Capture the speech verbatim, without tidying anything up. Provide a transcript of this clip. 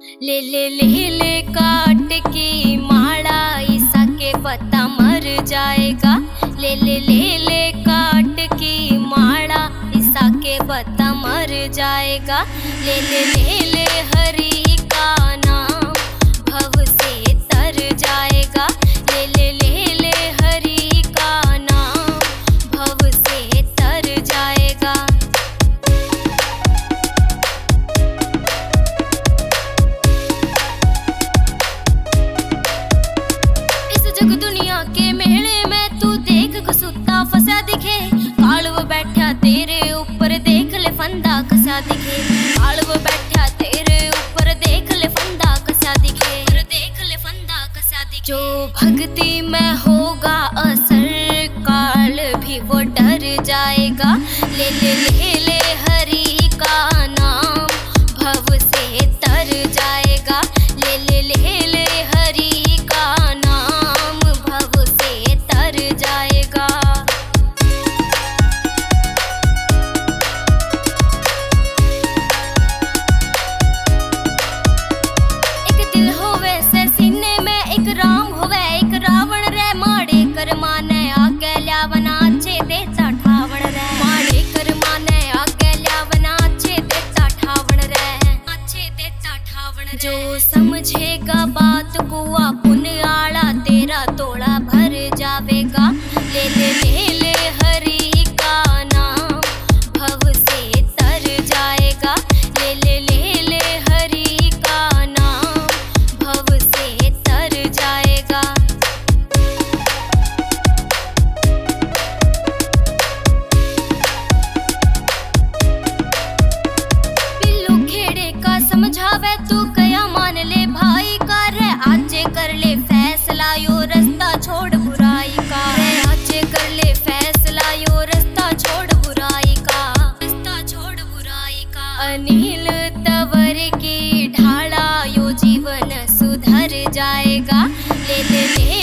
ले ले ले ले काट की माला, ईसा के पता मर जाएगा। ले ले ले ले काट की माला, ईसा के पता मर जाएगा। ले ले ले ले हरि का नाम, भव से तर जाएगा। ले ले ले ले हरि का नाम, भव से तर जाएगा। जग दुनिया के मेले में तू देख घसुत्ता फंसा दिखे, कालव बैठा तेरे ऊपर देख ले फंदा कसा दिखे। कालव बैठा तेरे ऊपर देख ले फंदा कसा दिखे, देख ले फंदा कसा दिखे। जो भक्ति में होगा असर, काल भी वो डर जाएगा। ले ले ले ले हरि का नाम, भव से तर जाएगा। ले ले ले ले हरि का नाम, भव से तर जाएगा। एक दिल होवे से सीने में, एक राम होवे एक रावण रे। माड़े कर माने आगे ल्यावना, अच्छे देता ठावण रे। माड़े कर माने आगे ल्यावना, अच्छे देता ठावण रे, अच्छे देता ठावण रे। जो समझेगा बात को पुन आला, तेरा तोड़ा भर जावेगा। ले ले ले ले हरि का नाम, भव से तर जाएगा। ले ले ले ले हरि का नाम, भव से तर जाएगा। पिल्लू खेड़े का समझावे तू कया मान ले भाई का रे। आजे कर ले फैसला यो रास्ता छोड़ बुराई का रे। आजे कर ले फैसला यो रास्ता छोड़ बुराई का, रास्ता छोड़ बुराई का। अनिल तंवर की ढाला, यो जीवन सुधर जाएगा। ले ले ले